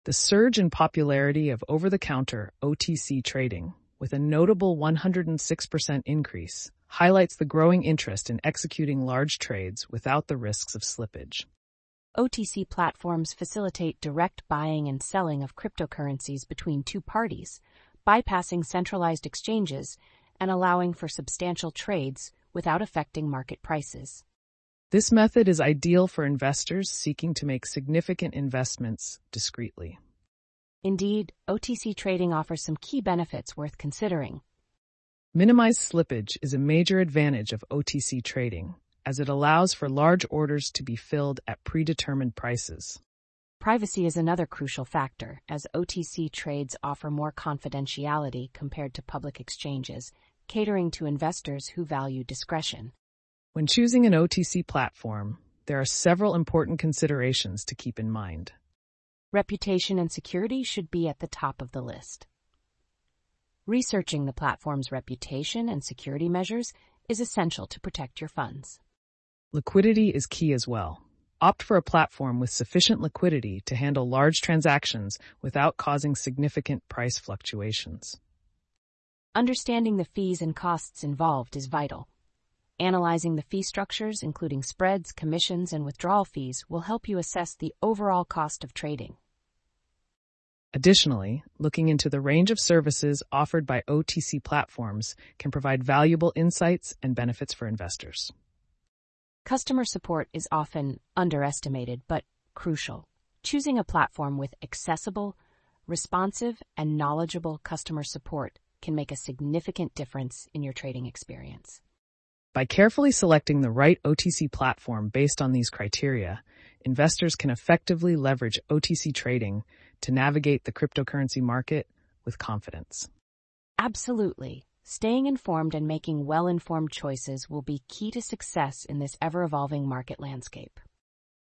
The surge in popularity of over-the-counter OTC trading, with a notable 106% increase, highlights the growing interest in executing large trades without the risks of slippage. OTC platforms facilitate direct buying and selling of cryptocurrencies between two parties, bypassing centralized exchanges and allowing for substantial trades without affecting market prices. This method is ideal for investors seeking to make significant investments discreetly. Indeed, OTC trading offers some key benefits worth considering. Minimized slippage is a major advantage of OTC trading, as it allows for large orders to be filled at predetermined prices. Privacy is another crucial factor, as OTC trades offer more confidentiality compared to public exchanges, catering to investors who value discretion. When choosing an OTC platform, there are several important considerations to keep in mind. Reputation and security should be at the top of the list. Researching the platform's reputation and security measures is essential to protect your funds. Liquidity is key as well. Opt for a platform with sufficient liquidity to handle large transactions without causing significant price fluctuations. Understanding the fees and costs involved is vital. Analyzing the fee structures, including spreads, commissions, and withdrawal fees, will help you assess the overall cost of trading. Additionally, looking into the range of services offered by OTC platforms can provide valuable insights and benefits for investors. Customer support is often underestimated but crucial. Choosing a platform with accessible, responsive, and knowledgeable customer support can make a significant difference in your trading experience. By carefully selecting the right OTC platform based on these criteria, investors can effectively leverage OTC trading to navigate the cryptocurrency market with confidence. Absolutely. Staying informed and making well-informed choices will be key to success in this ever-evolving market landscape.